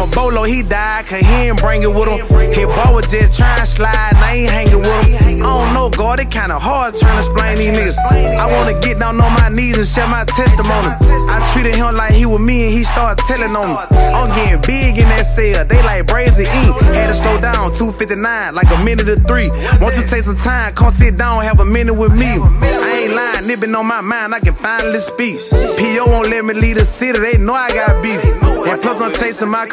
a bolo, he died, cause he ain't bring it with him. His boy was just trying to slide, now he hanging with him. I don't know, God, it kinda hard trying to explain these niggas. I wanna get down on my knees and share my testimony. I treated him like he was me and he started telling on me. I'm getting big in that cell, they like brazen ink. Had to slow down, 2:59, like a minute to 3. Won't you take some time, come sit down, have a minute with me. I ain't lying, it been on my mind, I can finally speak. P.O. won't let me leave the city, they know I got beef. And plus I'm chasing my